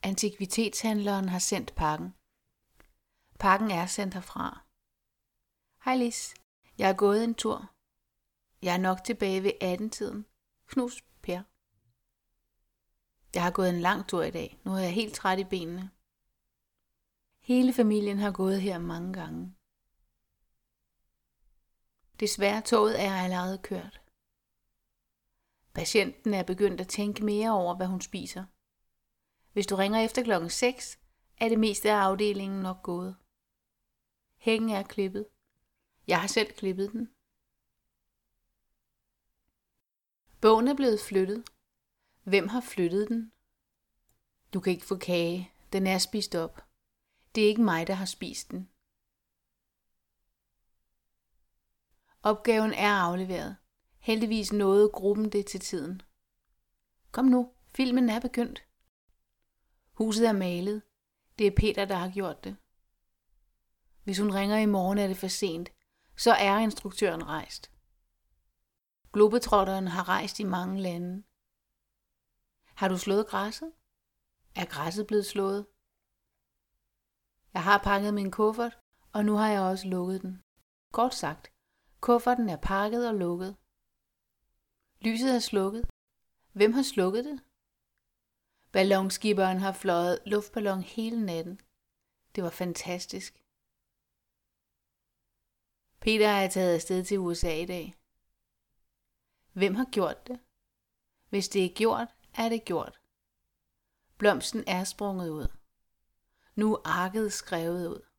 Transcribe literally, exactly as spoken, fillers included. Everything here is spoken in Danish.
Antikvitetshandleren har sendt pakken. Pakken er sendt herfra. Hej Lis, jeg er gået en tur. Jeg er nok tilbage ved atten-tiden. Knus, Per. Jeg har gået en lang tur i dag. Nu er jeg helt træt i benene. Hele familien har gået her mange gange. Desværre toget er allerede kørt. Patienten er begyndt at tænke mere over, hvad hun spiser. Hvis du ringer efter klokken seks, er det meste af afdelingen nok gået. Hækken er klippet. Jeg har selv klippet den. Bogen er blevet flyttet. Hvem har flyttet den? Du kan ikke få kage. Den er spist op. Det er ikke mig, der har spist den. Opgaven er afleveret. Heldigvis nåede gruppen det til tiden. Kom nu, filmen er begyndt. Huset er malet. Det er Peter, der har gjort det. Hvis hun ringer i morgen, er det for sent. Så er instruktøren rejst. Globetrotteren har rejst i mange lande. Har du slået græsset? Er græsset blevet slået? Jeg har pakket min kuffert, og nu har jeg også lukket den. Kort sagt, kufferten er pakket og lukket. Lyset er slukket. Hvem har slukket det? Ballonskipperen har fløjet luftballon hele natten. Det var fantastisk. Peter er taget afsted til U S A i dag. Hvem har gjort det? Hvis det er gjort, er det gjort. Blomsten er sprunget ud. Nu er arket skrevet ud.